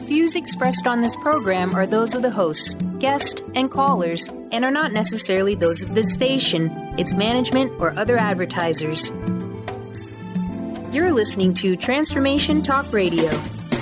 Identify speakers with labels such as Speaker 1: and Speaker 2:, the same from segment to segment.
Speaker 1: Views expressed on this program are those of the hosts, guests, and callers, and are not necessarily those of this station, its management, or other advertisers. You're listening to Transformation Talk Radio.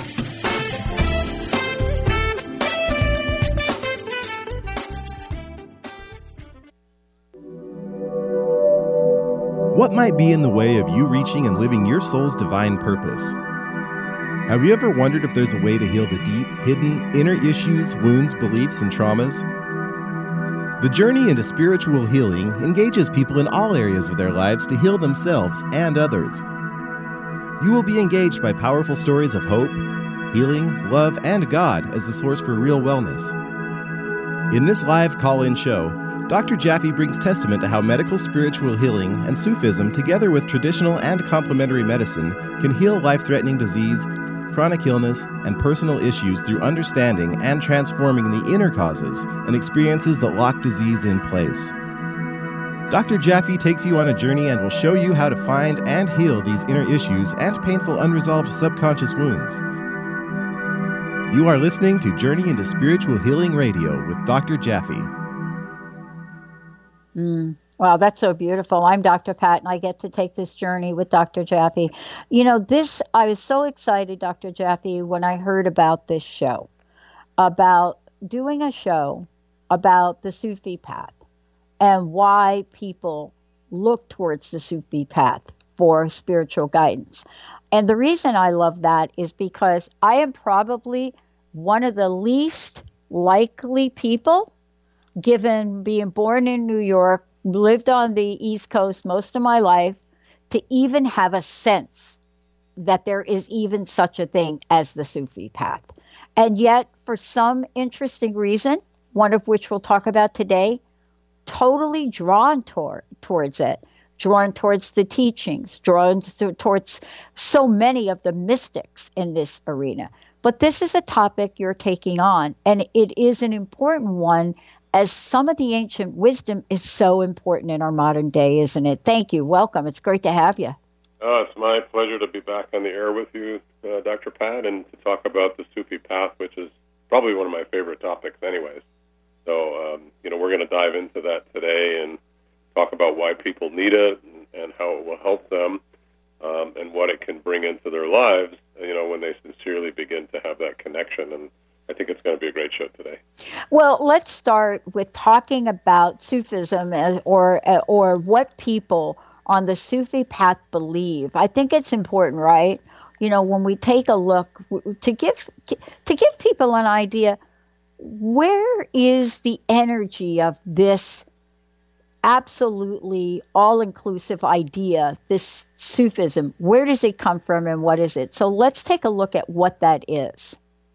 Speaker 2: What might be in the way of you reaching and living your soul's divine purpose? Have you ever wondered if there's a way to heal the deep, hidden, inner issues, wounds, beliefs, and traumas? The journey into spiritual healing engages people in all areas of their lives to heal themselves and others. You will be engaged by powerful stories of hope, healing, love, and God as the source for real wellness. In this live call-in show, Dr. Jaffe brings testament to how medical spiritual healing and Sufism, together with traditional and complementary medicine, can heal life-threatening disease, chronic illness, and personal issues through understanding and transforming the inner causes and experiences that lock disease in place. Dr. Jaffe takes you on a journey and will show you how to find and heal these inner issues and painful unresolved subconscious wounds. You are listening to Journey into Spiritual Healing Radio with Dr. Jaffe.
Speaker 3: Wow, that's so beautiful. I'm Dr. Pat, and I get to take this journey with Dr. Jaffe. You know, I was so excited, Dr. Jaffe, when I heard about this show, about doing a show about the Sufi path and why people look towards the Sufi path for spiritual guidance. And the reason I love that is because I am probably one of the least likely people, given being born in New York, lived on the East Coast most of my life, to even have a sense that there is even such a thing as the Sufi path. And yet, for some interesting reason, one of which we'll talk about today, totally drawn towards it, drawn towards the teachings, drawn towards so many of the mystics in this arena. But this is a topic you're taking on, and it is an important one, as some of the ancient wisdom is so important in our modern day, isn't it? Thank you. Welcome. It's great to have you.
Speaker 4: It's my pleasure to be back on the air with you, Dr. Pat, and to talk about the Sufi path, which is probably one of my favorite topics anyways. So, we're going to dive into that today and talk about why people need it and how it will help them and what it can bring into their lives, when they sincerely begin to have that connection. And I think it's going to be a great show today.
Speaker 3: Well, let's start with talking about Sufism or what people on the Sufi path believe. I think it's important, right? When we take a look to give people an idea, where is the energy of this absolutely all-inclusive idea, this Sufism? Where does it come from and what is it? So let's take a look at what that is.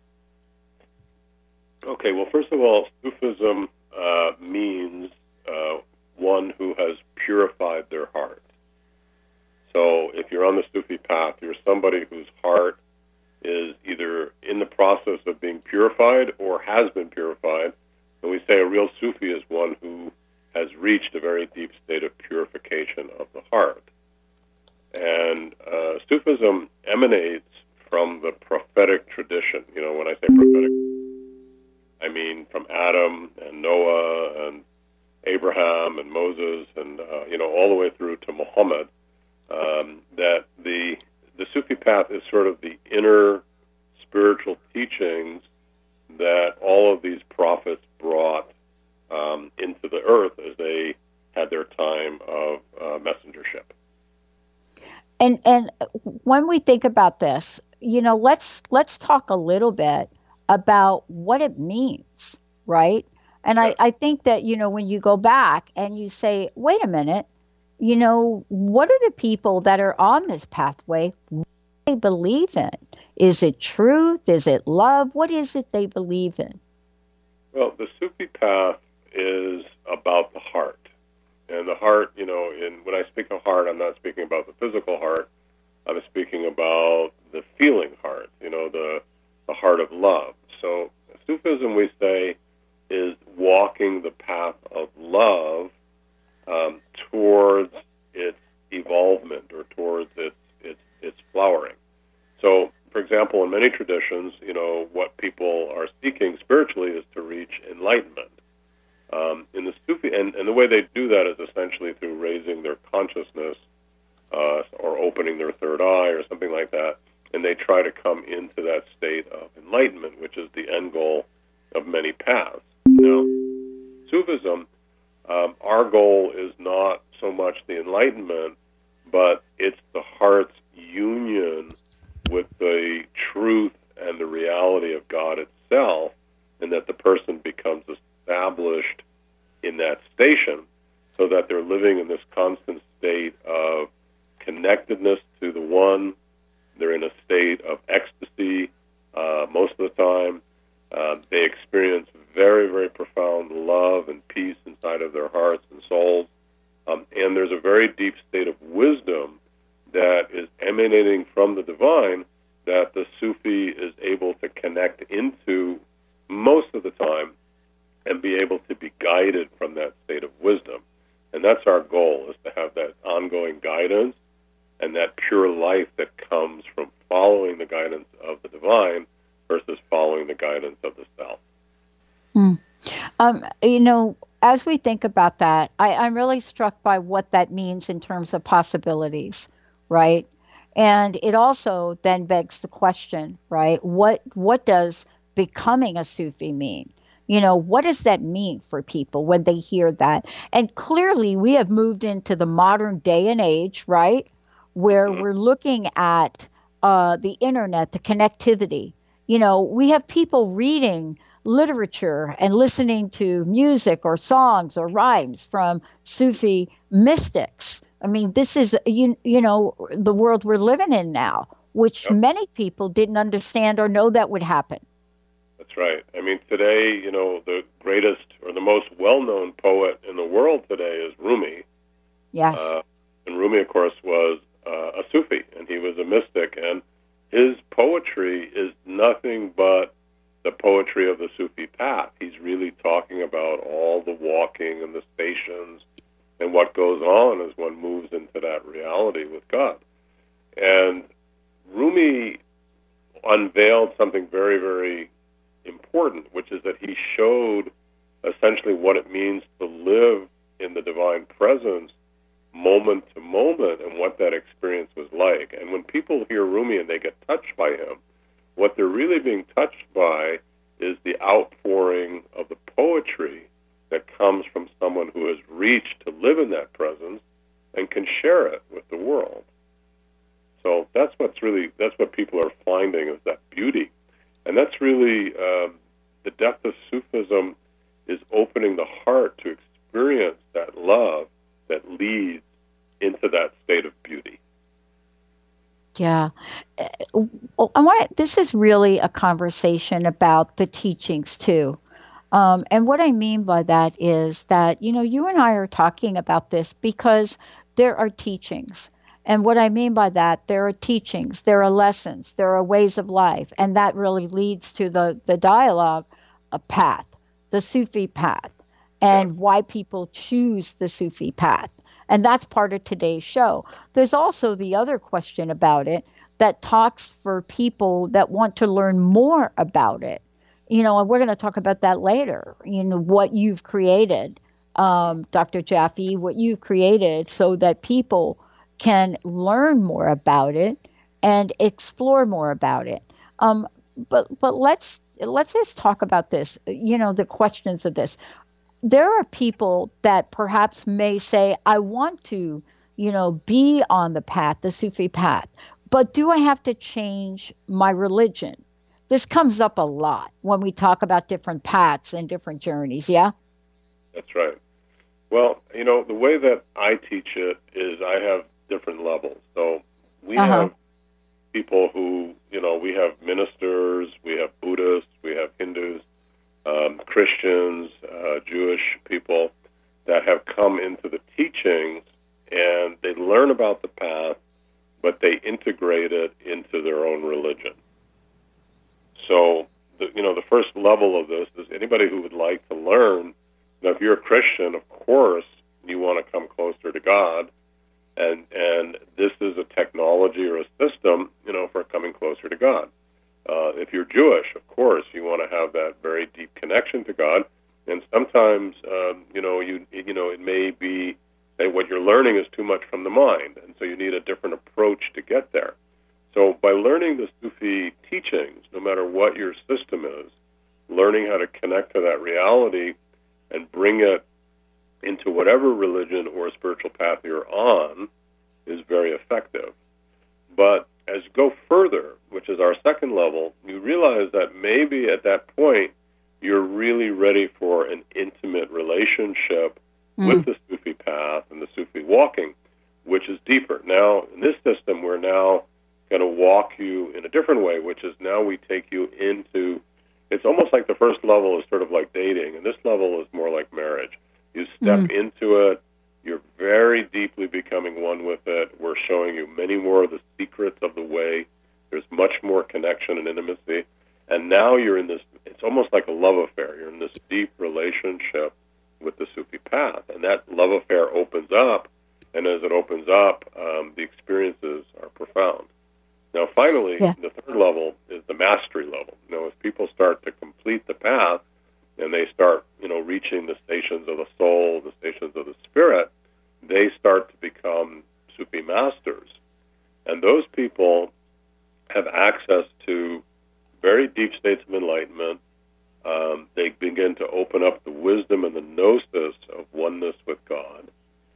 Speaker 4: Okay, well, first of all, Sufism means one who has purified their heart. So if you're on the Sufi path, you're somebody whose heart is either in the process of being purified or has been purified. And we say a real Sufi is one who has reached a very deep state of purification of the heart. And Sufism emanates from the prophetic tradition. When I say prophetic, I mean from Adam and Noah and Abraham and Moses and all the way through to Muhammad. That the Sufi path is sort of the inner spiritual teachings that all of these prophets brought into the earth as they had their time of messengership.
Speaker 3: And when we think about this, let's talk a little bit about what it means, right? And yeah. I think that, when you go back and you say, wait a minute, what are the people that are on this pathway, what do they believe in? Is it truth? Is it love? What is it they believe in?
Speaker 4: Well, the Sufi path is about the heart. And the heart, when I speak of heart, I'm not speaking about the physical heart. I'm speaking about the feeling heart, the heart of love. So Sufism, we say, is walking the path of love towards its evolvement or towards its flowering. So, for example, in many traditions, what people are seeking spiritually is to reach enlightenment. In the Sufi, and the way they do that is essentially through raising their consciousness or opening their third eye or something like that, and they try to come into that state of enlightenment, which is the end goal of many paths. Now, Sufism, our goal is not so much the enlightenment, but it's the heart's union with the truth and the reality of God itself, and that the person becomes established in that station so that they're living in this constant state of connectedness to the One. They're in a state of ecstasy most of the time. They experience very, very profound love and peace inside of their hearts and souls. And there's a very deep state of wisdom that is emanating from the divine that the Sufi is able to connect into most of the time and be able to be guided from that state of wisdom. And that's our goal, is to have that ongoing guidance and that pure life that comes from following the guidance of the divine versus following the guidance of the self.
Speaker 3: As we think about that, I'm really struck by what that means in terms of possibilities, right? And it also then begs the question, right? What does becoming a Sufi mean? What does that mean for people when they hear that? And clearly we have moved into the modern day and age, right? Where we're looking at the internet, the connectivity. We have people reading literature and listening to music or songs or rhymes from Sufi mystics. I mean, this is, the world we're living in now, which many people didn't understand or know that would happen.
Speaker 4: That's right. I mean, today, the greatest or the most well-known poet in the world today is Rumi.
Speaker 3: Yes.
Speaker 4: And Rumi, of course, was a Sufi, and he was a mystic, and his poetry is nothing but the poetry of the Sufi path. He's really talking about all the walking and the stations and what goes on as one moves into that reality with God. And Rumi unveiled something very, very important, which is that he showed essentially what it means to live in the divine presence moment to moment and what that experience was like. And when people hear Rumi and they get touched by him, what they're really being touched by is the outpouring of the poetry that comes from someone who has reached to live in that presence and can share it with the world. So that's what people are finding, is that beauty. And that's really the depth of Sufism is opening the heart to experience that love that leads into that state of beauty.
Speaker 3: Yeah. This is really a conversation about the teachings too. And what I mean by that is that, you and I are talking about this because there are teachings. And what I mean by that, there are teachings, there are lessons, there are ways of life. And that really leads to the dialogue, a path, the Sufi path, and why people choose the Sufi path. And that's part of today's show. There's also the other question about it that talks for people that want to learn more about it. And we're going to talk about that later, what you've created, Dr. Jaffe, what you've created so that people can learn more about it and explore more about it. But let's just talk about this, the questions of this. There are people that perhaps may say, I want to, be on the path, the Sufi path, but do I have to change my religion? This comes up a lot when we talk about different paths and different journeys, yeah?
Speaker 4: That's right. Well, the way that I teach it is I have different levels. So we have people who, we have ministers, we have Buddhists, we have Hindus, Christians, Jewish people that have come into the teachings, and they learn about the path, but they integrate it into their own religion. So, the first level of this is anybody who would like to learn. Now, if you're a Christian, of course, you want to come closer to God, and this is a technology or a system, for coming closer to God. If you're Jewish, of course, you want to have that very deep connection to God. And sometimes, it may be that what you're learning is too much from the mind, and so you need a different approach to get there. So by learning the Sufi teachings, no matter what your system is, learning how to connect to that reality and bring it into whatever religion or spiritual path you're on is very effective. But as you go further, which is our second level, you realize that maybe at that point you're really ready for an intimate relationship with the Sufi path and the Sufi walking, which is deeper. Now, in this system, we're now going to walk you in a different way, which is now we take you into, it's almost like the first level is sort of like dating, and this level is more like marriage. You step into it, you're very deeply becoming one with it. We're showing you many more of the secrets of the way. There's much more connection and intimacy. And now you're in this, it's almost like a love affair. You're in this deep relationship with the Sufi path. And that love affair opens up, and as it opens up, the experiences are profound. Now, finally, the third level is the mastery level. Now, as people start to complete the path, and they start, reaching the stations of the soul, the stations of the spirit, they start to become Sufi masters. And those people have access to very deep states of enlightenment. They begin to open up the wisdom and the gnosis of oneness with God.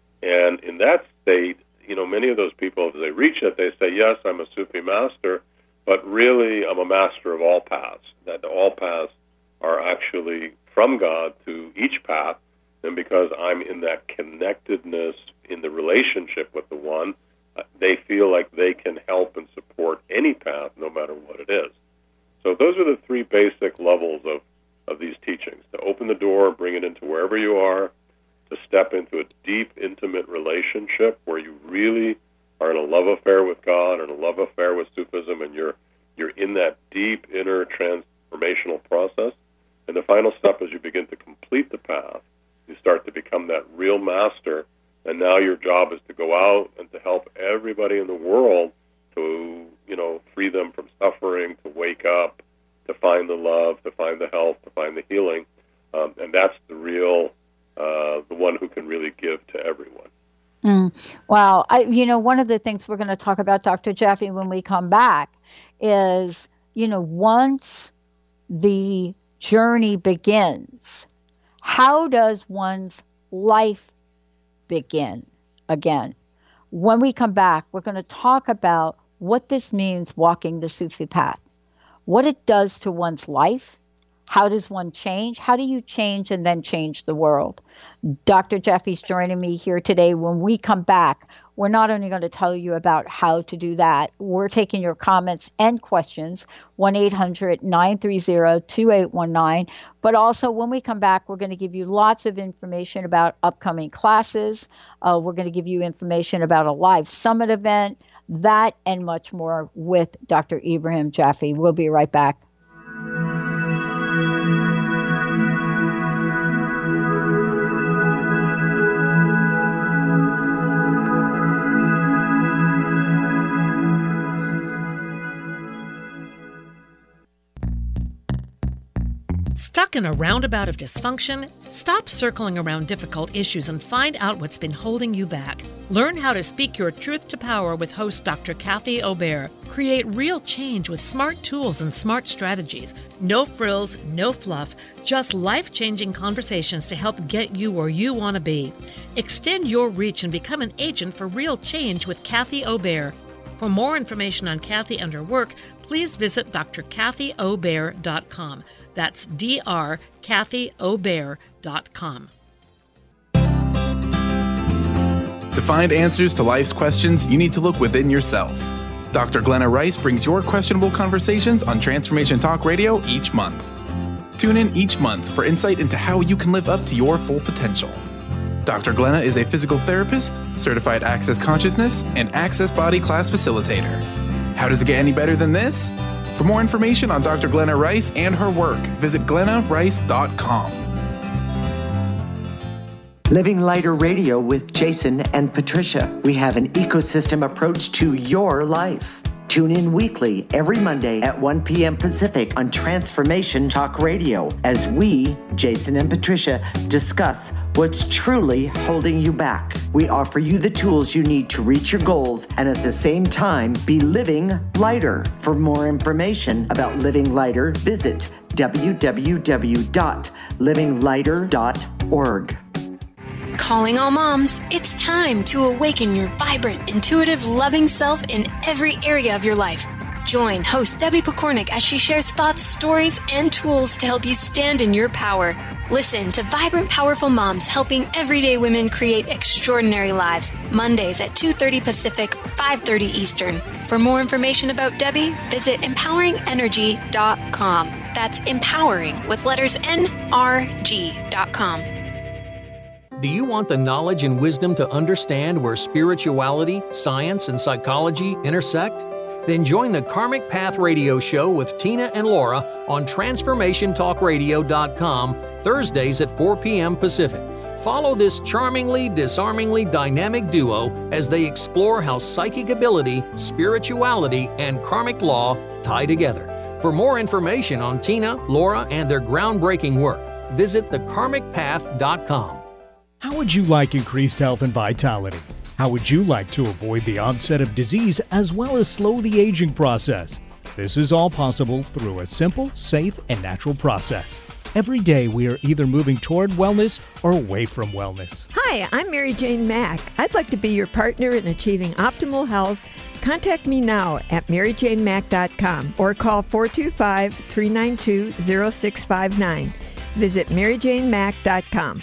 Speaker 4: And in that state, many of those people, as they reach it, they say, yes, I'm a Sufi master, but really I'm a master of all paths, that all paths are actually from God to each path, and because I'm in that connectedness in the relationship with the one, they feel like they can help and support any path, no matter what it is. So those are the three basic levels of these teachings: to open the door, bring it into wherever you are, to step into a deep, intimate relationship where you really are in a love affair with God and a love affair with Sufism, and you're in that deep inner transformational process. And the final step is you begin to complete the path. You start to become that real master, and now your job is to go out and to help everybody in the world to, free them from suffering, to wake up, to find the love, to find the health, to find the healing. And that's the real, the one who can really give to everyone.
Speaker 3: Wow. One of the things we're going to talk about, Dr. Jaffe, when we come back is, once the journey begins, how does one's life begin again? When we come back, we're going to talk about what this means, walking the Sufi path, what it does to one's life. How does one change? How do you change and then change the world? Dr. Jaffe's joining me here today. When we come back, we're not only going to tell you about how to do that, we're taking your comments and questions, 1-800-930-2819. But also when we come back, we're going to give you lots of information about upcoming classes. We're going to give you information about a live summit event, that and much more with Dr. Ibrahim Jaffe. We'll be right back.
Speaker 5: Stuck in a roundabout of dysfunction? Stop circling around difficult issues and find out what's been holding you back. Learn how to speak your truth to power with host Dr. Kathy Obear. Create real change with smart tools and smart strategies. No frills, no fluff, just life-changing conversations to help get you where you want to be. Extend your reach and become an agent for real change with Kathy Obear. For more information on Kathy and her work, please visit drkathyobear.com. That's drkathyobear.com.
Speaker 6: To find answers to life's questions, you need to look within yourself. Dr. Glenna Rice brings your questionable conversations on Transformation Talk Radio each month. Tune in each month for insight into how you can live up to your full potential. Dr. Glenna is a physical therapist, certified Access Consciousness, and Access Body Class facilitator. How does it get any better than this? For more information on Dr. Glenna Rice and her work, visit glennarice.com.
Speaker 7: Living Lighter Radio with Jason and Patricia. We have an ecosystem approach to your life. Tune in weekly every Monday at 1 p.m. Pacific on Transformation Talk Radio as we, Jason and Patricia, discuss what's truly holding you back. We offer you the tools you need to reach your goals and at the same time be living lighter. For more information about living lighter, visit www.livinglighter.org.
Speaker 8: Calling all moms, it's time to awaken your vibrant, intuitive, loving self in every area of your life. Join host Debbie Pokornik as she shares thoughts, stories, and tools to help you stand in your power. Listen to Vibrant, Powerful Moms helping everyday women create extraordinary lives. Mondays at 2:30 Pacific, 5:30 Eastern. For more information about Debbie, visit empoweringenergy.com. That's empowering with letters NRG.com.
Speaker 9: Do you want the knowledge and wisdom to understand where spirituality, science, and psychology intersect? Then join the Karmic Path Radio Show with Tina and Laura on TransformationTalkRadio.com Thursdays at 4 p.m. Pacific. Follow this charmingly, disarmingly dynamic duo as they explore how psychic ability, spirituality, and karmic law tie together. For more information on Tina, Laura, and their groundbreaking work, visit thekarmicpath.com.
Speaker 10: How would you like increased health and vitality? How would you like to avoid the onset of disease as well as slow the aging process? This is all possible through a simple, safe, and natural process. Every day we are either moving toward wellness or away from wellness.
Speaker 11: Hi, I'm Mary Jane Mack. I'd like to be your partner in achieving optimal health. Contact me now at maryjanemack.com or call 425-392-0659. Visit maryjanemack.com.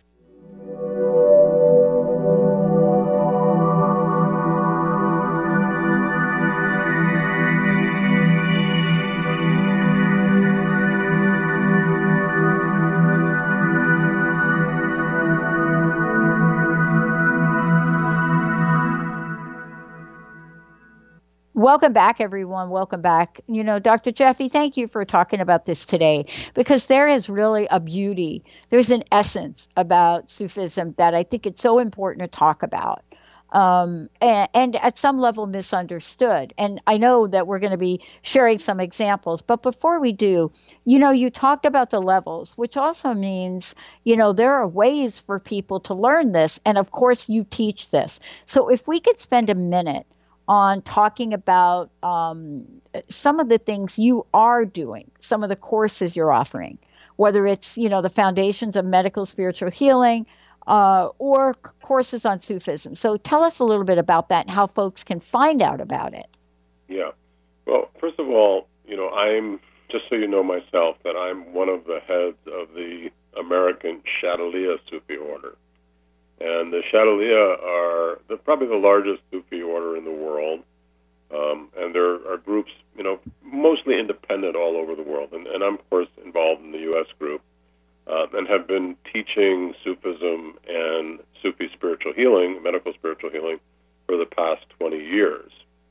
Speaker 3: Welcome back, everyone. Welcome back. You know, Dr. Jaffe, thank you for talking about this today, because there is really a beauty. There's an essence about Sufism that I think it's so important to talk about, and at some level misunderstood. And I know that we're going to be sharing some examples. But before we do, you know, you talked about the levels, which also means, you know, there are ways for people to learn this. And of course, you teach this. So if we could spend a minute on talking about some of the things you are doing, some of the courses you're offering, whether it's, you know, the foundations of medical spiritual healing or courses on Sufism. So tell us a little bit about that and how folks can find out about it.
Speaker 4: Yeah. Well, first of all, you know, I'm, just so you know myself, that I'm one of the heads of the American Shadaliya Sufi order. And the Shadaliya are probably the largest Sufi order in the world. And there are groups, you know, mostly independent all over the world. And I'm, of course, involved in the U.S. group and have been teaching Sufism and Sufi spiritual healing, medical spiritual healing, for the past 20 years.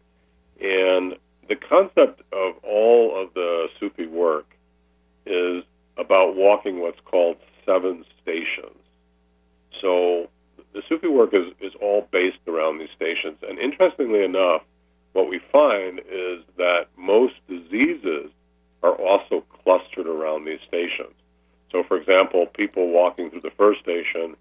Speaker 4: And the concept of all of the Sufi work is about walking what's called 7 stations. So the Sufi work is all based around these stations. And interestingly enough, what we find is that most diseases are also clustered around these stations. So, for example, people walking through the first station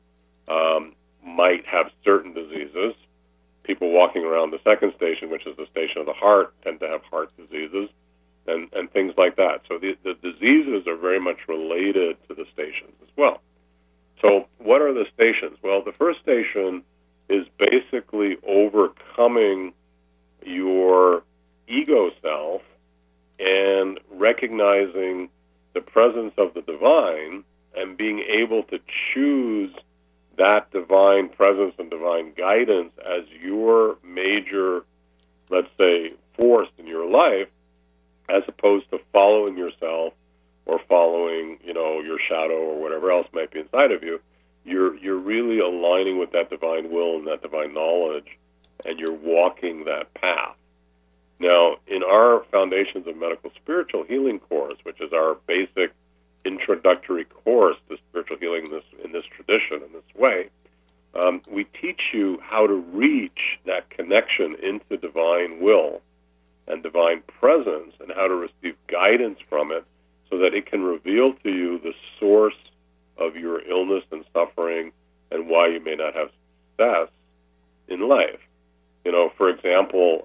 Speaker 4: might have certain diseases. People walking around the second station, which is the station of the heart, tend to have heart diseases and things like that. So the diseases are very much related to the stations as well. So what are the stations? Well, the first station is basically overcoming your ego self and recognizing the presence of the divine and being able to choose that divine presence and divine guidance as your major, let's say, force in your life, as opposed to following yourself or following, you know, your shadow or whatever else might be inside of you. You're really aligning with that divine will and that divine knowledge, and you're walking that path. Now, in our Foundations of Medical Spiritual Healing course, which is our basic introductory course to spiritual healing in this tradition, in this way, we teach you how to reach that connection into divine will and divine presence and how to receive guidance from it so that it can reveal to you the source of your illness and suffering and why you may not have success in life. For example,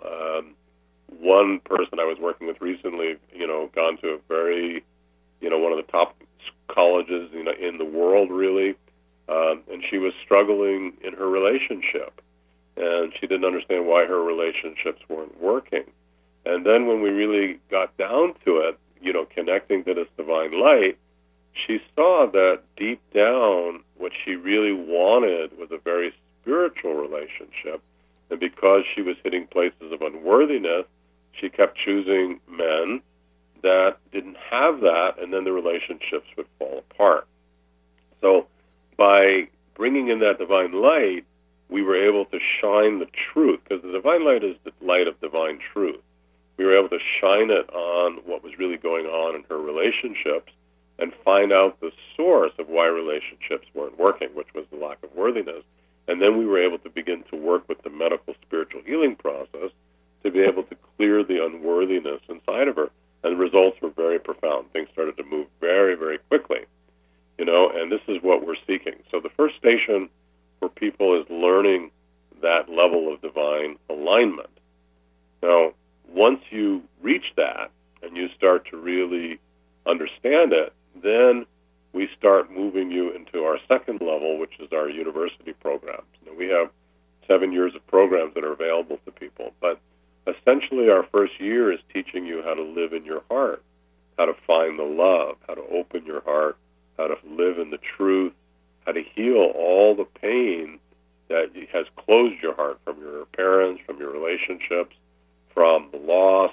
Speaker 4: one person I was working with recently, gone to a very, one of the top colleges, in the world, really, and she was struggling in her relationship, and she didn't understand why her relationships weren't working. And then when we really got down to it, connecting to this divine light, she saw that deep down what she really wanted was a very spiritual relationship. And because she was hitting places of unworthiness, she kept choosing men that didn't have that, and then the relationships would fall apart. So by bringing in that divine light, we were able to shine the truth, because the divine light is the light of divine truth. We were able to shine it on what was really going on in her relationships and find out the source of why relationships weren't working, which was the lack of worthiness. And then we were able to begin to work with the medical spiritual healing process to be able to clear the unworthiness inside of her. And the results were very profound. Things started to move very, very quickly, and this is what we're seeking. So the first station for people is learning that level of divine alignment. Now, once you reach that and you start to really understand it, then we start moving you into our second level, which is our university programs. Now, we have 7 years of programs that are available to people, but essentially our first year is teaching you how to live in your heart, how to find the love, how to open your heart, how to live in the truth, how to heal all the pain that has closed your heart from your parents, from your relationships, from the loss,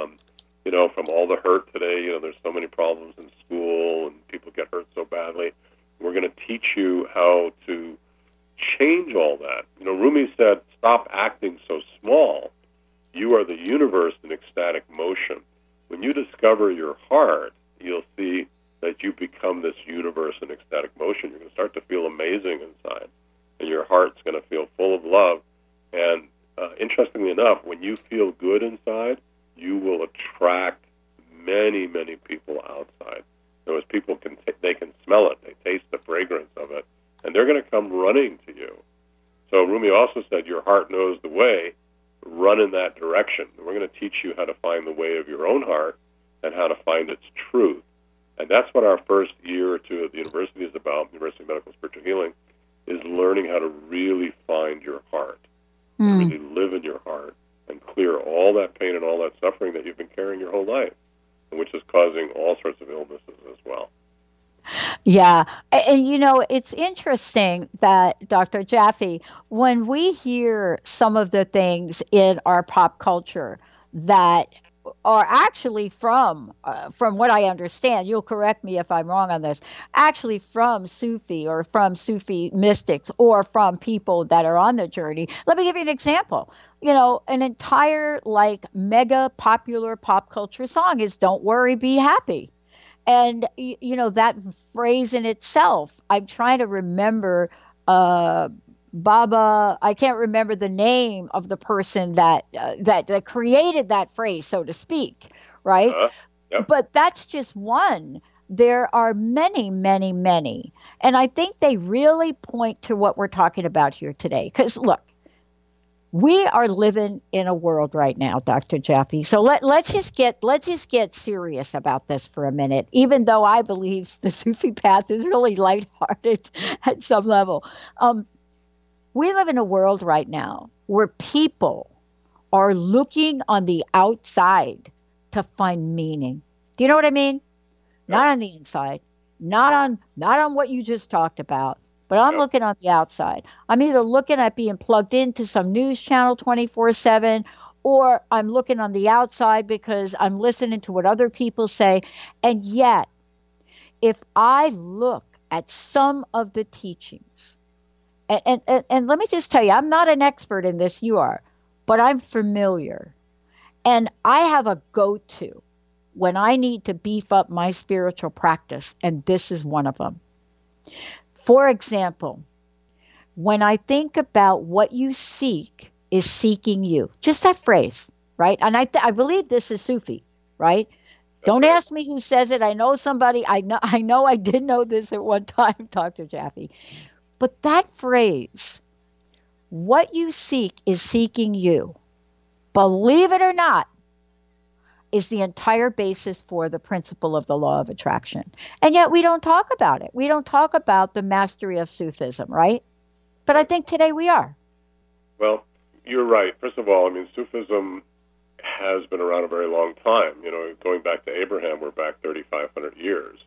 Speaker 4: from all the hurt today. There's so many problems in school and people get hurt so badly. We're going to teach you how to change all that. Rumi said, stop acting so small. You are the universe in ecstatic motion. When you discover your heart, you'll see that you become this universe in ecstatic motion. You're going to start to feel amazing inside, and your heart's going to feel full of love. And interestingly enough, when you feel good inside, you will attract many, many people outside. As people they can smell it, they taste the fragrance of it, and they're going to come running to you. So Rumi also said, your heart knows the way, run in that direction. And we're going to teach you how to find the way of your own heart and how to find its truth. And that's what our first year or two at the university is about, University of Medical Spiritual Healing, is learning how to really find your heart, and really live in your heart, and clear all that pain and all that suffering that you've been carrying your whole life, which is causing all sorts of illnesses as well.
Speaker 3: Yeah. And, it's interesting that, Dr. Jaffe, when we hear some of the things in our pop culture that are actually from what I understand, you'll correct me if I'm wrong on this, actually from Sufi or from Sufi mystics or from people that are on the journey. Let me give you an example. An entire mega popular pop culture song is Don't Worry, Be Happy. And, that phrase in itself, I'm trying to remember Baba, I can't remember the name of the person that created that phrase, so to speak, right?
Speaker 4: Yep.
Speaker 3: But that's just one. There are many, many, many. And I think they really point to what we're talking about here today. Because, look, we are living in a world right now, Dr. Jaffe. So let's just get serious about this for a minute, even though I believe the Sufi path is really lighthearted at some level. We live in a world right now where people are looking on the outside to find meaning. Do you know what I mean? Not on the inside, not on what you just talked about, but I'm looking on the outside. I'm either looking at being plugged into some news channel 24/7, or I'm looking on the outside because I'm listening to what other people say. And yet, if I look at some of the teachings, and let me just tell you, I'm not an expert in this, you are, but I'm familiar. And I have a go-to when I need to beef up my spiritual practice, and this is one of them. For example, when I think about what you seek is seeking you, just that phrase, right? And I believe this is Sufi, right? Don't ask me who says it. I know somebody. I know I did know this at one time, Dr. Jaffe. But that phrase, what you seek is seeking you, believe it or not, is the entire basis for the principle of the law of attraction. And yet we don't talk about it. We don't talk about the mastery of Sufism, right? But I think today we are.
Speaker 4: Well, you're right. First of all, I mean, Sufism has been around a very long time. You know, going back to Abraham, we're back 3,500 years.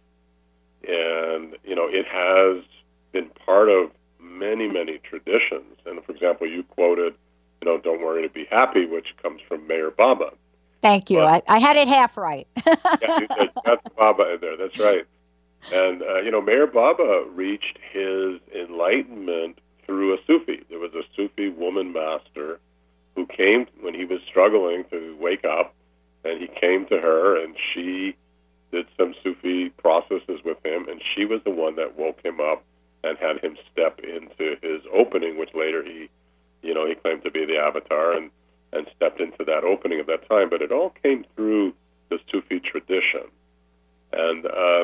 Speaker 4: And, you know, it has been part of many, many traditions. And, for example, you quoted, you know, Don't Worry to Be Happy, which comes from Meher Baba.
Speaker 3: Thank you. But, I had it half right.
Speaker 4: Yeah, you got the Baba in there. That's right. And, you know, Meher Baba reached his enlightenment through a Sufi. There was a Sufi woman master who came when he was struggling to wake up, and he came to her, and she did some Sufi processes with him, and she was the one that woke him up and had him step into his opening, which later he claimed to be the avatar, and stepped into that opening at that time. But it all came through the Sufi tradition. And,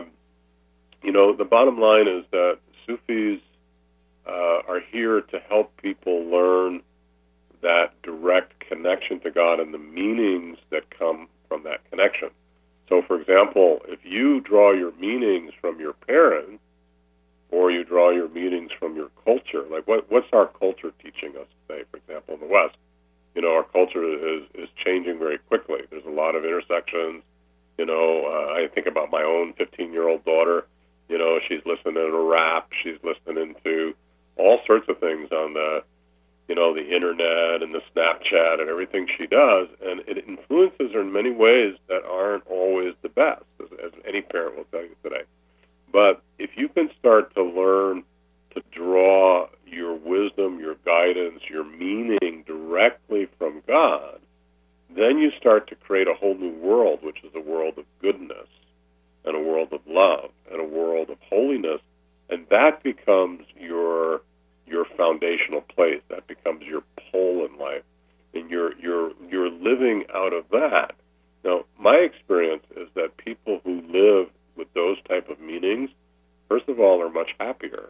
Speaker 4: you know, the bottom line is that Sufis are here to help people learn that direct connection to God and the meanings that come from that connection. So, for example, if you draw your meanings from your parents, or you draw your meanings from your culture, like what's our culture teaching us today, for example, in the West? You know, our culture is changing very quickly. There's a lot of intersections. You know, I think about my own 15-year-old daughter. You know, she's listening to rap. She's listening to all sorts of things on the, you know, the internet and the Snapchat and everything she does, and it influences her in many ways that aren't always the best, as any parent will tell you today. But if you can start to learn to draw your wisdom, your guidance, your meaning directly from God, then you start to create a whole new world, which is a world of goodness and a world of love and a world of holiness, and that becomes your foundational place. That becomes your pole in life, and you're living out of that. Now, my experience is that people who live with those type of meanings, first of all, are much happier.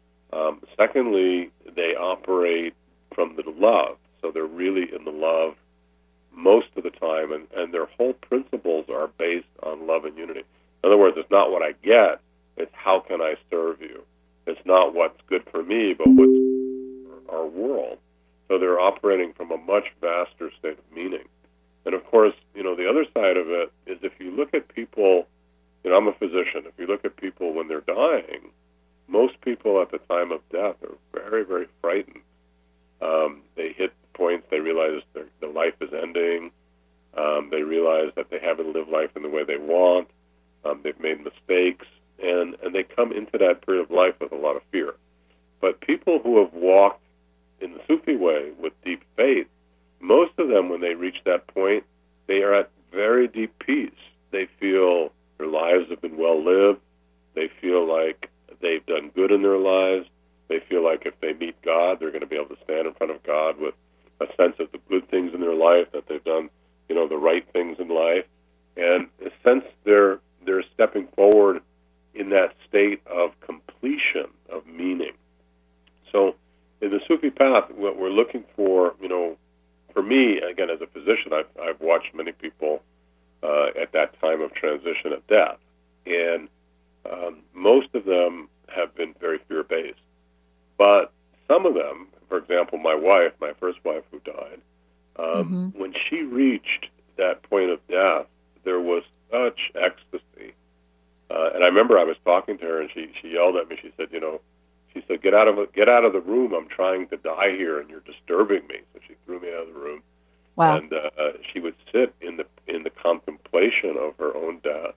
Speaker 4: Secondly, they operate from the love, so they're really in the love most of the time, and their whole principles are based on love and unity. In other words, it's not what I get, it's how can I serve you. It's not what's good for me, but what's for our world. So they're operating from a much vaster state of meaning. And of course, you know, the other side of it is if you look at people, you know, I'm a physician, if you look at people when they're dying, most people at the time of death are very, very frightened. They hit points, they realize their life is ending. They realize that they haven't lived life in the way they want. They've made mistakes, and they come into that period of life with a lot of fear. But people who have walked in the Sufi way with deep faith, most of them, when they reach that point, they are at very deep peace. They feel their lives have been well lived. They feel like they've done good in their lives. They feel like if they meet God, they're going to be able to stand in front of God with a sense of the good things in their life, that they've done, you know, the right things in life. And a sense they're stepping forward in that state of completion, of meaning. So in the Sufi path, what we're looking for, you know, for me, again, as a physician, I've watched many people at that time of transition of death. And most of them have been very fear-based. But some of them, for example, my wife, my first wife who died, when she reached that point of death, there was such ecstasy. And I remember I was talking to her, and she yelled at me. She said, you know, she said, get out of the room. I'm trying to die here, and you're disturbing me. So she threw me out of the room.
Speaker 3: Wow.
Speaker 4: And she would sit in the contemplation of her own death.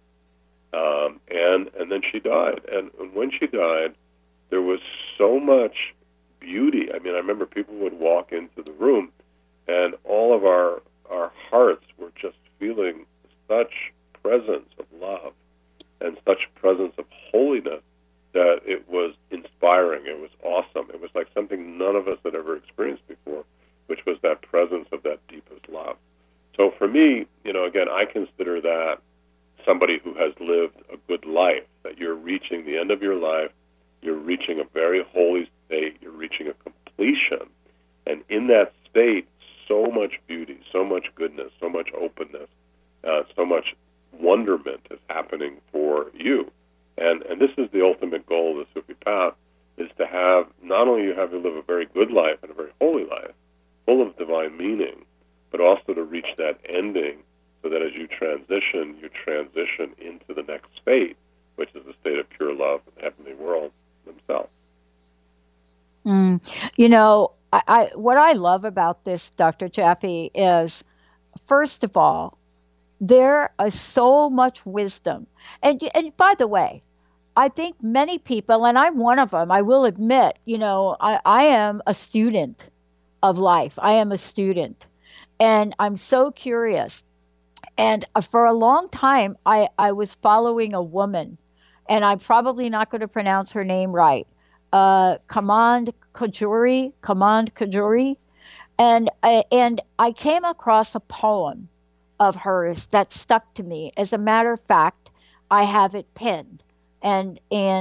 Speaker 4: And then she died. And when she died, there was so much beauty. I mean, I remember people would walk into the room, and all of our hearts were just feeling such presence of love and such presence of holiness that it was inspiring. It was awesome. It was like something none of us had ever experienced before, which was that presence of that deepest love. So for me, again, I consider that somebody who has lived a good life, that you're reaching the end of your life, you're reaching a very holy state, you're reaching a completion. And in that state, so much beauty, so much goodness, so much openness, so much wonderment is happening for you. And this is the ultimate goal of the Sufi path, is to have, not only you have to live a very good life and a very holy life, full of divine meaning, but also to reach that ending so that as you transition into the next state, which is the state of pure love in the heavenly world themselves.
Speaker 3: What I love about this, Dr. Jaffe, is, first of all, there is so much wisdom. And by the way, I think many people, and I'm one of them, I will admit, I am a student of life. I am a student. And I'm so curious. And for a long time, I was following a woman, and I'm probably not going to pronounce her name right. Kamand Kajuri. And I came across a poem of hers that stuck to me. As a matter of fact, I have it pinned. And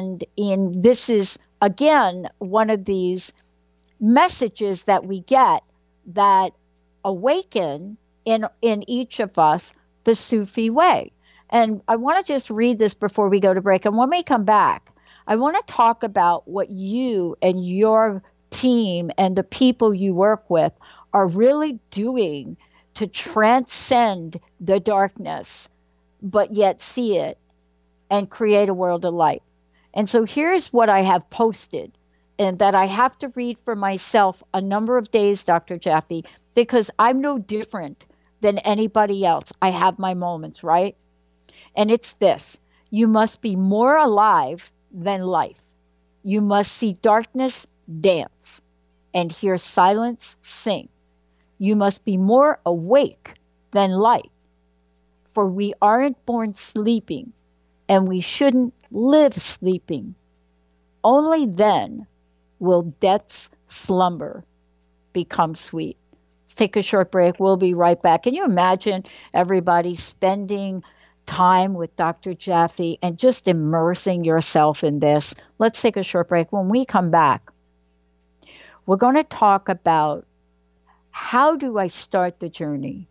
Speaker 3: this is, again, one of these messages that we get that awaken in each of us the Sufi way. And I want to just read this before we go to break. And when we come back, I want to talk about what you and your team and the people you work with are really doing to transcend the darkness, but yet see it and create a world of light. And so here's what I have posted, and that I have to read for myself a number of days, Dr. Jaffe, because I'm no different than anybody else. I have my moments, right? And it's this: you must be more alive than life. You must see darkness dance and hear silence sing. You must be more awake than light, for we aren't born sleeping, and we shouldn't live sleeping. Only then will death's slumber become sweet. Let's take a short break. We'll be right back. Can you imagine everybody spending time with Dr. Jaffe and just immersing yourself in this? Let's take a short break. When we come back, we're going to talk about, how do I start the journey?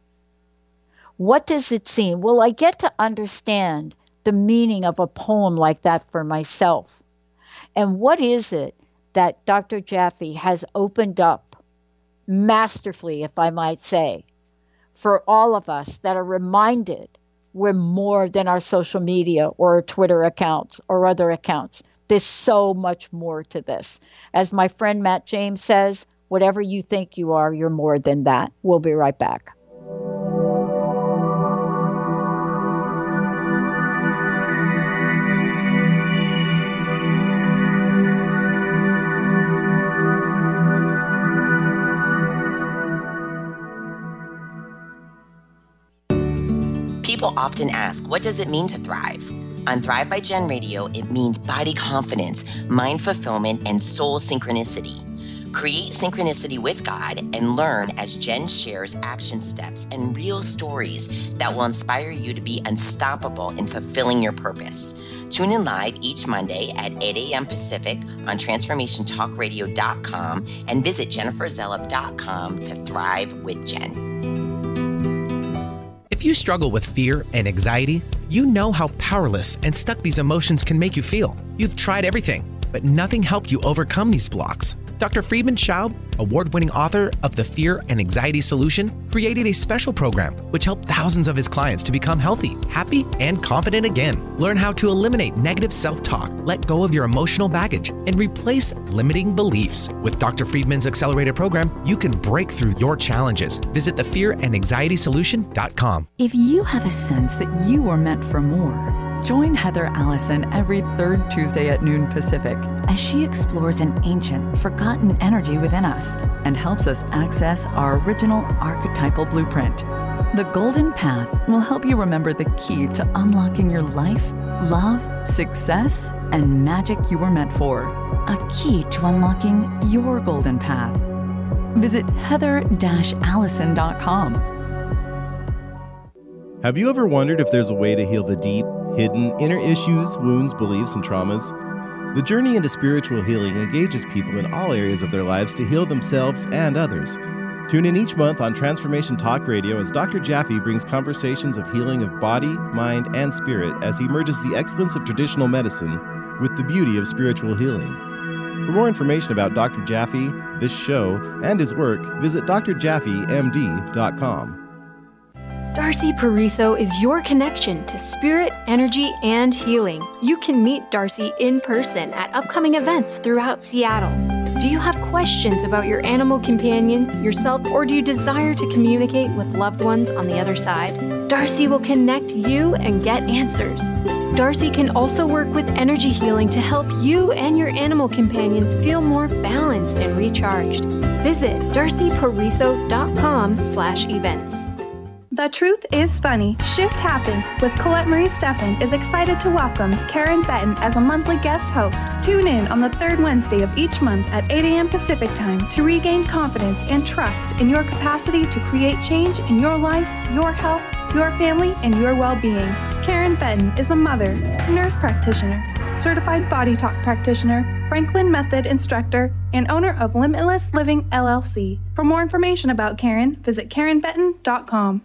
Speaker 3: What does it seem? Will I get to understand the meaning of a poem like that for myself? And what is it that Dr. Jaffe has opened up masterfully, if I might say, for all of us that are reminded we're more than our social media or our Twitter accounts or other accounts? There's so much more to this. As my friend Matt James says, whatever you think you are, you're more than that. We'll be right back.
Speaker 12: People often ask, what does it mean to thrive? On Thrive by Jen Radio, it means body confidence, mind fulfillment, and soul synchronicity. Create synchronicity with God and learn as Jen shares action steps and real stories that will inspire you to be unstoppable in fulfilling your purpose. Tune in live each Monday at 8 a.m. Pacific on TransformationTalkRadio.com and visit JenniferZellup.com to thrive with Jen.
Speaker 13: If you struggle with fear and anxiety, you know how powerless and stuck these emotions can make you feel. You've tried everything, but nothing helped you overcome these blocks. Dr. Friedman Schaub, award-winning author of The Fear and Anxiety Solution, created a special program which helped thousands of his clients to become healthy, happy, and confident again. Learn how to eliminate negative self-talk, let go of your emotional baggage, and replace limiting beliefs. With Dr. Friedman's accelerated program, you can break through your challenges. Visit thefearandanxietysolution.com.
Speaker 14: If you have a sense that you are meant for more, join Heather Allison every third Tuesday at noon Pacific as she explores an ancient, forgotten energy within us and helps us access our original archetypal blueprint. The Golden Path will help you remember the key to unlocking your life, love, success, and magic you were meant for. A key to unlocking your golden path. Visit heather-allison.com.
Speaker 2: Have you ever wondered if there's a way to heal the deep, hidden, inner issues, wounds, beliefs, and traumas? The journey into spiritual healing engages people in all areas of their lives to heal themselves and others. Tune in each month on Transformation Talk Radio as Dr. Jaffe brings conversations of healing of body, mind, and spirit as he merges the excellence of traditional medicine with the beauty of spiritual healing. For more information about Dr. Jaffe, this show, and his work, visit drjaffemd.com.
Speaker 8: Darcy Pariso is your connection to spirit, energy, and healing. You can meet Darcy in person at upcoming events throughout Seattle. Do you have questions about your animal companions, yourself, or do you desire to communicate with loved ones on the other side? Darcy will connect you and get answers. Darcy can also work with energy healing to help you and your animal companions feel more balanced and recharged. Visit darcypariso.com/events.
Speaker 15: The Truth is Funny. Shift Happens with Colette Marie Steffen is excited to welcome Karen Benton as a monthly guest host. Tune in on the third Wednesday of each month at 8 a.m. Pacific Time to regain confidence and trust in your capacity to create change in your life, your health, your family, and your well-being. Karen Benton is a mother, nurse practitioner, certified body talk practitioner, Franklin Method instructor, and owner of Limitless Living LLC. For more information about Karen, visit KarenBenton.com.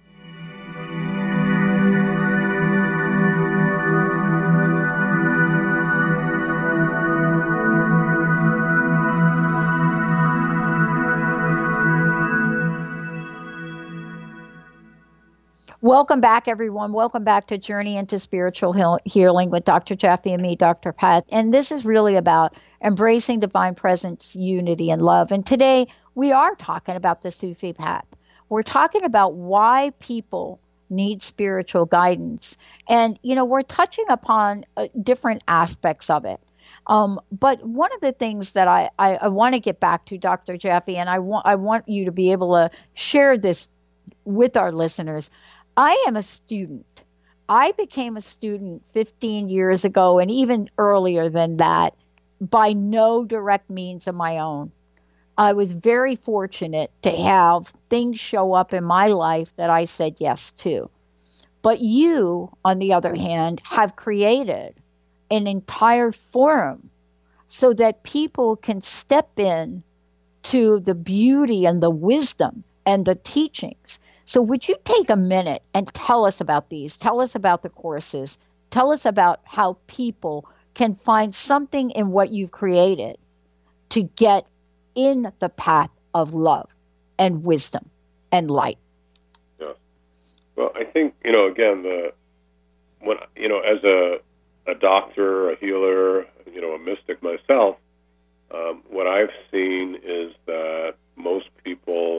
Speaker 3: Welcome back, everyone. Welcome back to Journey into Spiritual Healing with Dr. Jaffe and me, Dr. Pat. And this is really about embracing divine presence, unity, and love. And today we are talking about the Sufi path. We're talking about why people need spiritual guidance. And, we're touching upon different aspects of it. But one of the things that I want to get back to, Dr. Jaffe, and I want you to be able to share this with our listeners. I am a student. I became a student 15 years ago, and even earlier than that, by no direct means of my own. I was very fortunate to have things show up in my life that I said yes to. But you, on the other hand, have created an entire forum so that people can step in to the beauty and the wisdom and the teachings. So would you take a minute and tell us about these? Tell us about the courses. Tell us about how people can find something in what you've created to get in the path of love and wisdom and light.
Speaker 4: Yeah. Well, I think, again, as a doctor, a healer, a mystic myself, what I've seen is that most people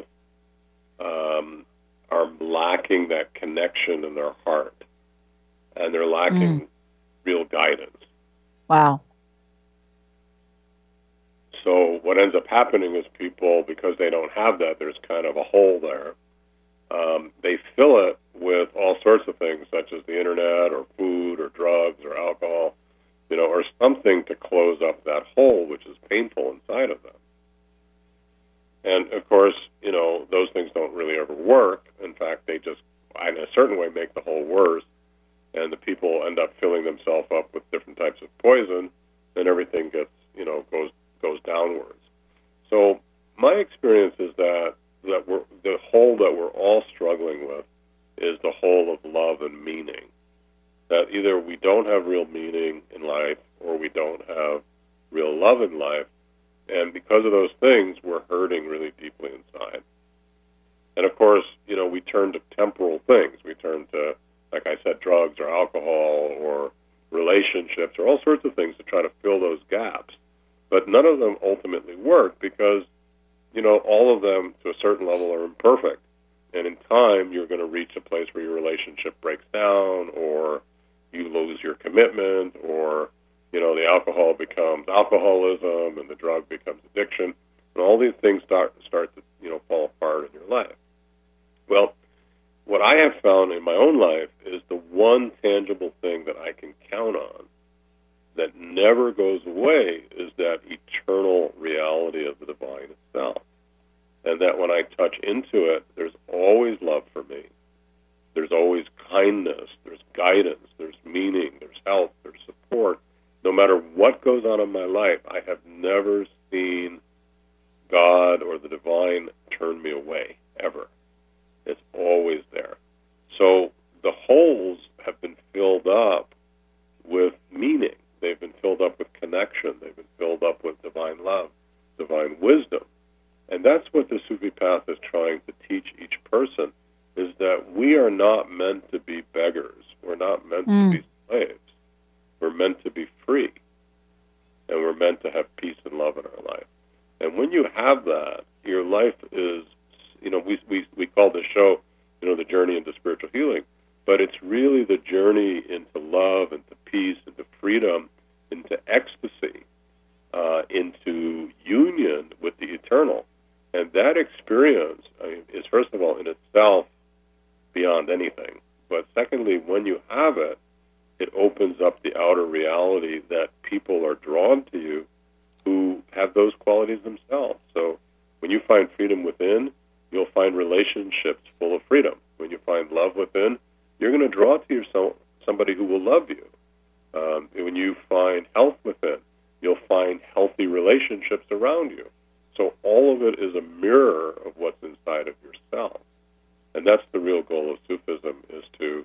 Speaker 4: are lacking that connection in their heart, and they're lacking real guidance.
Speaker 3: Wow.
Speaker 4: So what ends up happening is people, because they don't have that, there's kind of a hole there. They fill it with all sorts of things, such as the internet or food or drugs or alcohol, or something to close up that hole, which is painful inside of them. And, of course, those things don't really ever work. In fact, they just, in a certain way, make the hole worse. And the people end up filling themselves up with different types of poison, and everything gets, goes downwards. So my experience is that the hole that we're all struggling with is the hole of love and meaning. That either we don't have real meaning in life or we don't have real love in life. And because of those things, we're hurting really deeply inside. And of course, we turn to temporal things. We turn to, like I said, drugs or alcohol or relationships or all sorts of things to try to fill those gaps. But none of them ultimately work because, all of them to a certain level are imperfect. And in time, you're going to reach a place where your relationship breaks down or you lose your commitment or the alcohol becomes alcoholism and the drug becomes addiction, and all these things start to fall apart in your life. Well, what I have found in my own life is the one tangible thing that I can count on that never goes away is that eternal reality of the divine itself. And that when I touch into it, there's always love for me. There's there's always kindness, there's guidance, there's meaning, there's health, there's support. No matter what goes on in my life, I have never seen God or the divine turn me away, ever. It's always there. So the holes have been filled up with meaning. They've been filled up with connection. They've been filled up with divine love, divine wisdom. And that's what the Sufi path is trying to teach each person, is that we are not meant to be beggars. We're not meant to be slaves. We're meant to be free. And we're meant to have peace and love in our life. And when you have that, your life is, we call this show, the journey into spiritual healing, but it's really the journey into love, into peace, into freedom, into ecstasy, into union with the eternal. And that experience is, first of all, in itself beyond anything. But secondly, when you have it, it opens up the outer reality that people are drawn to you who have those qualities themselves. So when you find freedom within, you'll find relationships full of freedom. When you find love within, you're going to draw to yourself somebody who will love you. When you find health within, you'll find healthy relationships around you. So all of it is a mirror of what's inside of yourself. And that's the real goal of Sufism, is to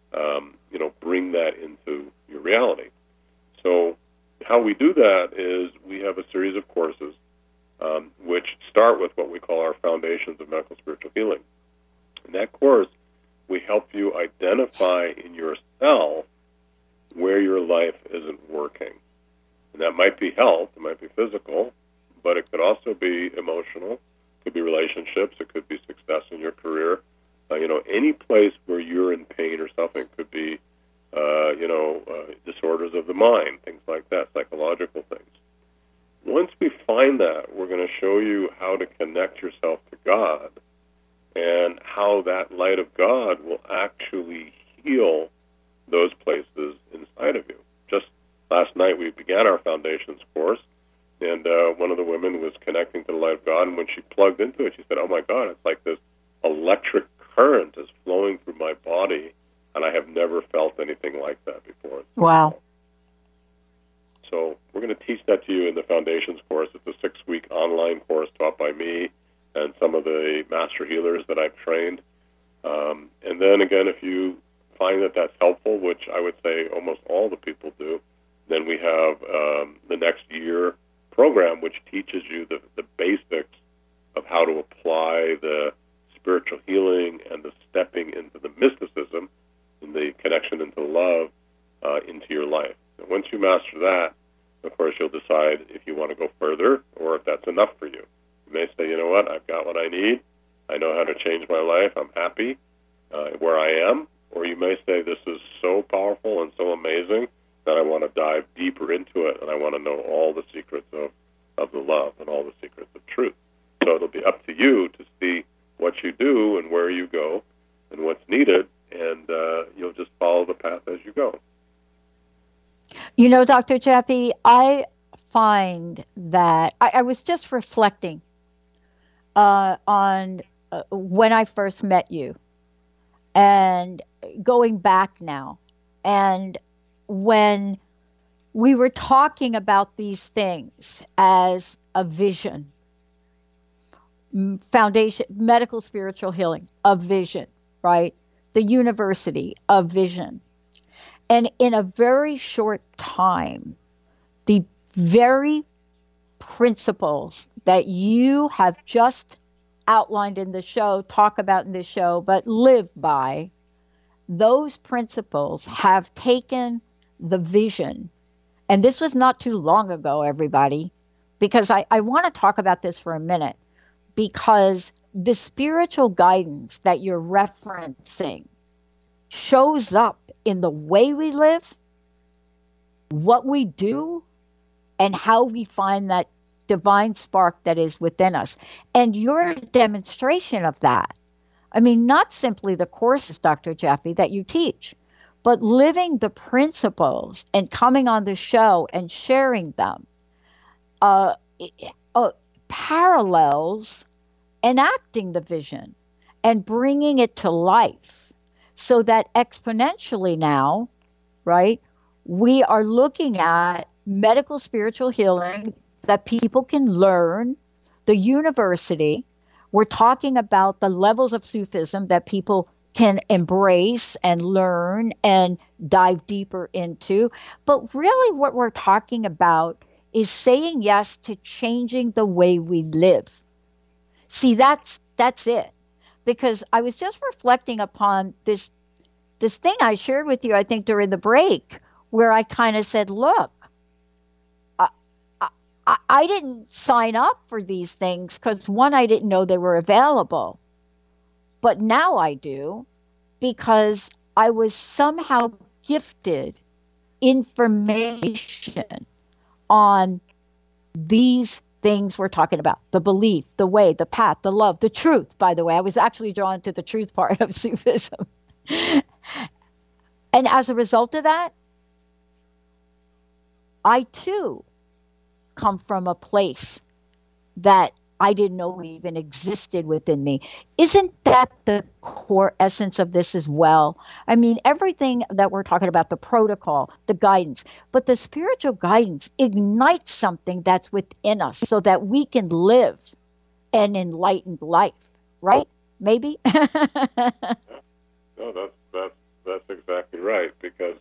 Speaker 4: bring that into your reality. So how we do that is we have a series of courses which start with what we call our Foundations of Medical Spiritual Healing. In that course, we help you identify in yourself where your life isn't working. And that might be health, it might be physical, but it could also be emotional, it could be relationships, it could be success in your career. Any place where you're in pain or suffering. Could be, disorders of the mind, things like that, psychological things. Once we find that, we're going to show you how to connect yourself to God and how that light of God will actually heal those places inside of you. Just last night, we began our Foundations course, and one of the women was connecting to the light of God, and when she plugged into it, she said, "Oh my God, it's like this electric current is flowing through my body, and I have never felt anything like that before."
Speaker 3: Wow.
Speaker 4: So we're going to teach that to you in the Foundations course. It's a 6-week online course taught by me and some of the master healers that I've trained. And then again, if you find that that's helpful, which I would say almost all the people do, then we have the next year program, which teaches you the basics of how to apply the spiritual healing and the stepping into the mysticism and the connection into love into your life. And once you master that, of course, you'll decide if you want to go further or if that's enough for you. You may say, you know what, I've got what I need. I know how to change my life. I'm happy where I am. Or you may say, this is so powerful and so amazing that I want to dive deeper into it, and I want to know all the secrets of the love and all the secrets of truth. So it'll be up to you to see what you do and where you go and what's needed, and you'll just follow the path as you go.
Speaker 3: Dr. Jaffe, I find that I was just reflecting on when I first met you and going back now, and when we were talking about these things as a vision, foundation, medical spiritual healing, a vision, right? The university of vision. And in a very short time, the very principles that you have just outlined in the show, talk about in the show, but live by, those principles have taken the vision. And this was not too long ago, everybody, because I want to talk about this for a minute, because the spiritual guidance that you're referencing shows up in the way we live, what we do, and how we find that divine spark that is within us. And you're a demonstration of that. I mean, not simply the courses, Dr. Jaffe, that you teach, but living the principles and coming on the show and sharing them parallels enacting the vision and bringing it to life. So that exponentially now, right, we are looking at medical spiritual healing that people can learn, the university. We're talking about the levels of Sufism that people can embrace and learn and dive deeper into. But really what we're talking about is saying yes to changing the way we live. See, that's it. Because I was just reflecting upon this thing I shared with you, I think, during the break, where I kind of said, look, I didn't sign up for these things because, one, I didn't know they were available. But now I do, because I was somehow gifted information on these things we're talking about: the belief, the way, the path, the love, the truth. By the way, I was actually drawn to the truth part of Sufism. And as a result of that, I too come from a place that I didn't know even existed within me. Isn't that the core essence of this as well? I mean, everything that we're talking about, the protocol, the guidance, but the spiritual guidance ignites something that's within us so that we can live an enlightened life, right? Maybe?
Speaker 4: No, that's exactly right, because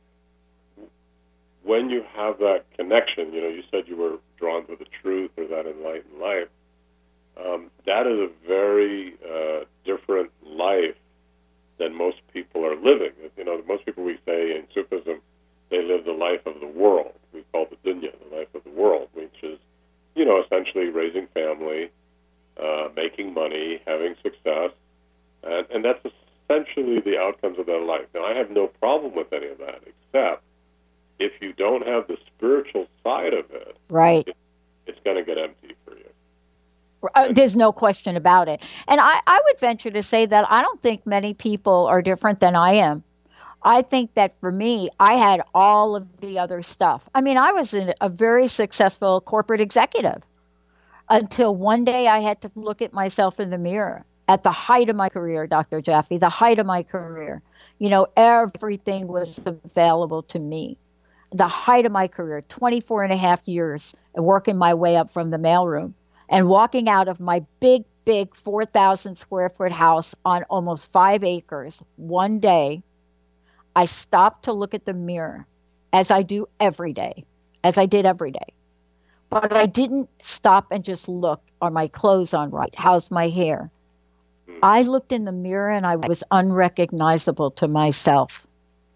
Speaker 4: when you have that connection, you said you were drawn to the truth or that enlightened life, that is a very different life than most people are living. Most people, we say in Sufism, they live the life of the world. We call it the dunya, the life of the world, which is, essentially raising family, making money, having success, and that's essentially the outcomes of their life. Now, I have no problem with any of that, except if you don't have the spiritual side of it,
Speaker 3: right,
Speaker 4: it's going to get empty for you.
Speaker 3: There's no question about it. And I would venture to say that I don't think many people are different than I am. I think that for me, I had all of the other stuff. I mean, I was a very successful corporate executive until one day I had to look at myself in the mirror at the height of my career, Dr. Jaffe, the height of my career. Everything was available to me. The height of my career, 24 and a half years, working my way up from the mailroom and walking out of my big 4,000 square foot house on almost 5 acres. One day, I stopped to look at the mirror, as I do every day, as I did every day. But I didn't stop and just look, are my clothes on right? How's my hair? I looked in the mirror and I was unrecognizable to myself.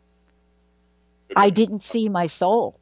Speaker 3: I didn't see my soul.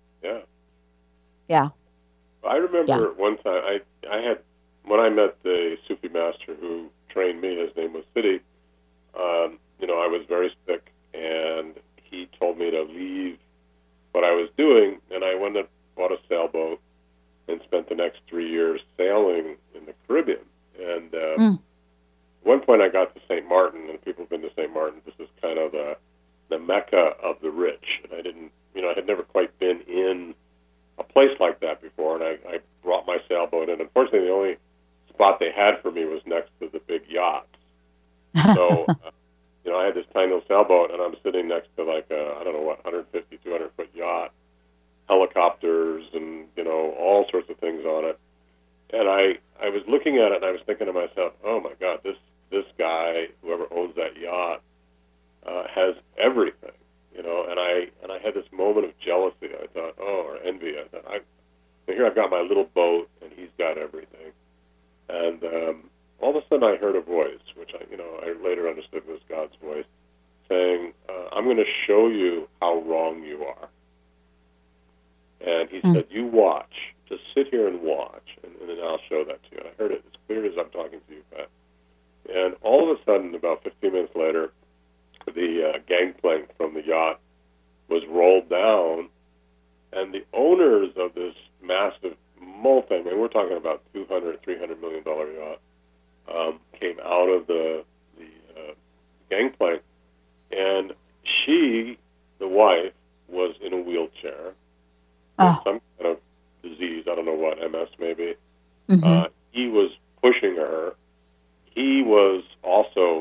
Speaker 3: Yeah.
Speaker 4: I remember one time I had, when I met the Sufi master who trained me, his name was Siddhi, I was very sick, and he told me to leave what I was doing, and I went and bought a sailboat and spent the next 3 years sailing in the Caribbean. And at one point I got to St. Martin, and people have been to St. Martin. This is kind of the Mecca of the rich. And I didn't, I had never quite been in a place like that before, and I brought my sailboat in. Unfortunately, the only spot they had for me was next to the big yachts. So, I had this tiny little sailboat, and I'm sitting next to like a, 150, 200-foot yacht, helicopters, and, all sorts of things on it. And I was looking at it, and I was thinking to myself, oh, my God, this guy, whoever owns that yacht, has everything, and I had this moment of jealousy. I thought, or envy. I thought, here I've got my little boat, and he's got everything. And all of a sudden I heard a voice, which I later understood was God's voice, saying, I'm going to show you how wrong you are. And he said, you watch. Just sit here and watch, and then I'll show that to you. And I heard it as clear as I'm talking to you, Pat. And all of a sudden, about 15 minutes later, the gangplank from the yacht was rolled down, and the owners of this massive we're talking about $200, $300 million yacht, came out of the gangplank, and she, the wife, was in a wheelchair, with some kind of disease, I don't know what, MS maybe. He was pushing her. He was also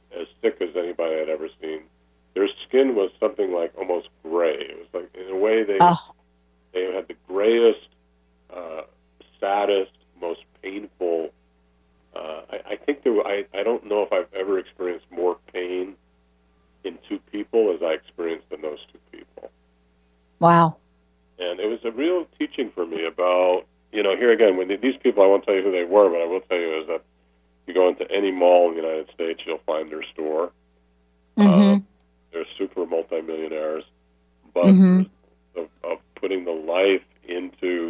Speaker 4: as sick as anybody I'd ever seen. Their skin was something like almost gray. It was like, in a way, they had the grayest, saddest, most painful. I think I don't know if I've ever experienced more pain in two people as I experienced in those two people.
Speaker 3: Wow.
Speaker 4: And it was a real teaching for me about, here again, when these people, I won't tell you who they were, but I will tell you is that you go into any mall in the United States, you'll find their store.
Speaker 3: Mm-hmm.
Speaker 4: They're super multimillionaires, but of putting the life into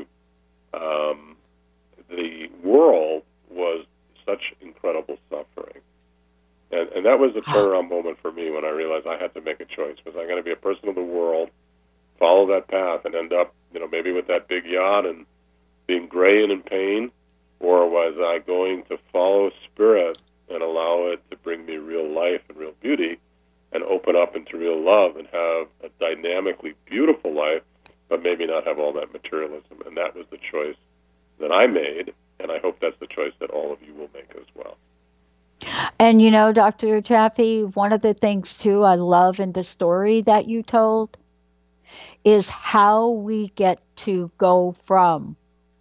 Speaker 4: the world was such incredible suffering. And that was a turnaround moment for me when I realized I had to make a choice. Was I going to be a person of the world, follow that path, and end up, maybe with that big yacht and being gray and in pain, or was I going to follow Spirit and allow it to bring me real life and real beauty and open up into real love and have a dynamically beautiful life, but maybe not have all that materialism? And that was the choice that I made, and I hope that's the choice that all of you will make as well.
Speaker 3: And Dr. Jaffe, one of the things too I love in the story that you told is how we get to go from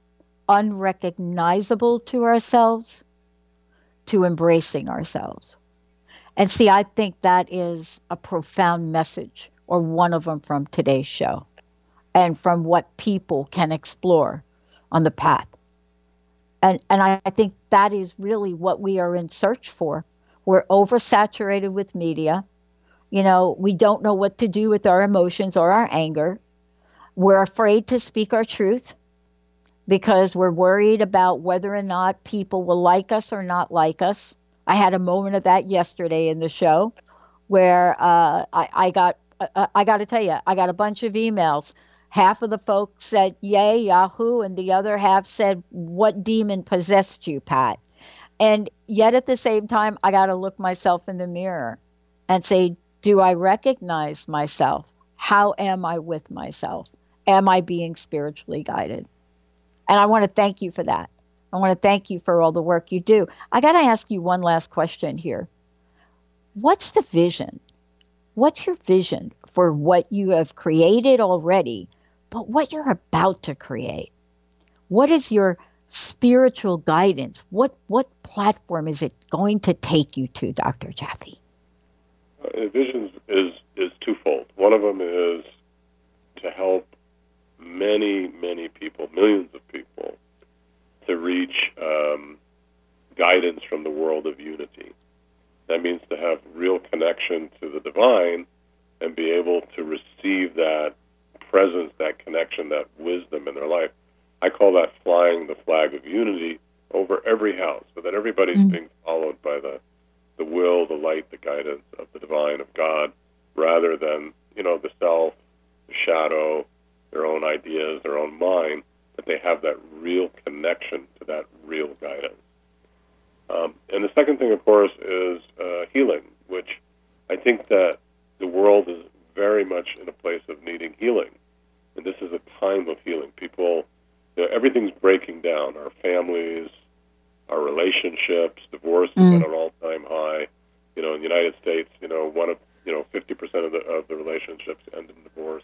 Speaker 3: unrecognizable to ourselves to embracing ourselves. And see, I think that is a profound message, or one of them, from today's show and from what people can explore on the path. And I think that is really what we are in search for. We're oversaturated with media. We don't know what to do with our emotions or our anger. We're afraid to speak our truth because we're worried about whether or not people will like us or not like us. I had a moment of that yesterday in the show where I got to tell you, I got a bunch of emails. Half of the folks said, yay, Yahoo, and the other half said, what demon possessed you, Pat? And yet at the same time, I got to look myself in the mirror and say, do I recognize myself? How am I with myself? Am I being spiritually guided? And I want to thank you for that. I want to thank you for all the work you do. I got to ask you one last question here. What's the vision? What's your vision for what you have created already, but what you're about to create? What is your spiritual guidance? What platform is it going to take you to, Dr. Jaffe?
Speaker 4: Vision is twofold. One of them is to help many, many people, millions of people, to reach guidance from the world of unity. That means to have real connection to the divine and be able to receive that presence, that connection, that wisdom in their life. I call that flying the flag of unity over every house, so that everybody's being followed by the will, the light, the guidance of the divine, of God, rather than, the self, the shadow, their own ideas, their own mind, that they have that real connection to that real guidance. And the second thing, of course, is healing, which I think that the world is very much in a place of needing healing. And this is a time of healing. People, everything's breaking down. Our families, our relationships, divorce is at an all-time high. In the United States, 50% of the relationships end in divorce.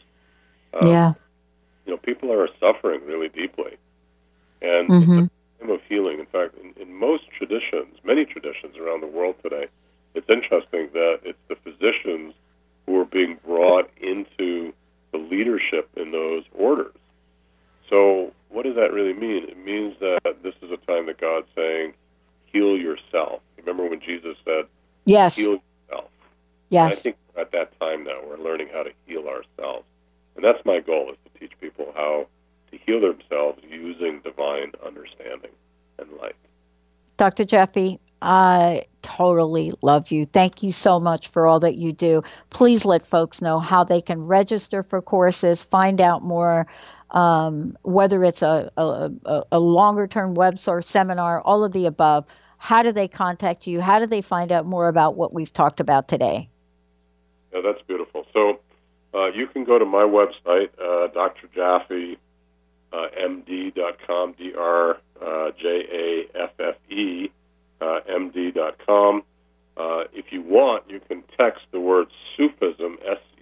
Speaker 4: People are suffering really deeply. And it's a time of healing. In fact, in most traditions, many traditions around the world today, it's interesting that it's the physicians who are being brought into the leadership in those orders. So what does that really mean? It means that this is a time that God's saying, heal yourself. Remember when Jesus said,
Speaker 3: yes,
Speaker 4: heal yourself?
Speaker 3: Yes.
Speaker 4: And I think we're at that time now. We're learning how to heal ourselves. And that's my goal, is to teach people how to heal themselves using divine understanding and light.
Speaker 3: Dr. Jaffe, I totally love you. Thank you so much for all that you do. Please let folks know how they can register for courses, find out more, whether it's a longer-term website, seminar, all of the above. How do they contact you? How do they find out more about what we've talked about today?
Speaker 4: Yeah, that's beautiful. So you can go to my website, drjaffe, md.com, drjaffe, md.com. If you want, you can text the word Sufism,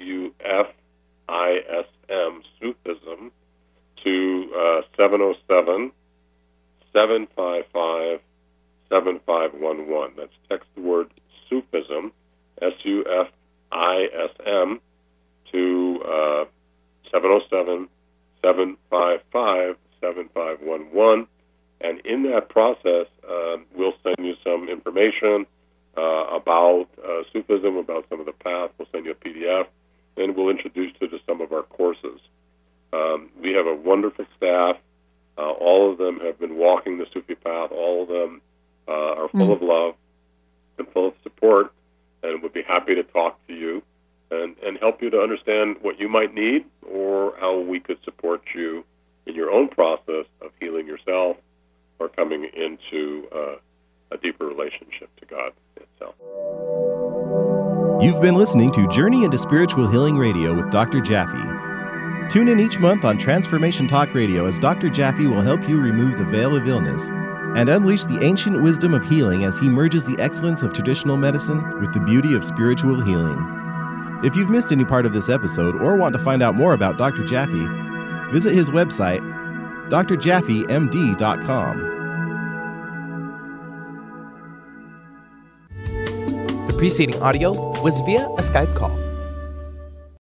Speaker 4: S-U-F-I-S-M, Sufism, to 707-755-7511. That's text the word Sufism, S-U-F-I-S-M, to 707-755-7511. And in that process, we'll send you some information about Sufism, about some of the path. We'll send you a PDF, and we'll introduce you to some of our courses. We have a wonderful staff. All of them have been walking the Sufi path. All of them are full of love and full of support, and would be happy to talk to you and help you to understand what you might need or how we could support you in your own process of healing yourself or coming into a deeper relationship to God itself.
Speaker 2: You've been listening to Journey into Spiritual Healing Radio with Dr. Jaffe. Tune in each month on Transformation Talk Radio as Dr. Jaffe will help you remove the veil of illness and unleash the ancient wisdom of healing as he merges the excellence of traditional medicine with the beauty of spiritual healing. If you've missed any part of this episode or want to find out more about Dr. Jaffe, visit his website, drjaffemd.com.
Speaker 13: The preceding audio was via a Skype call.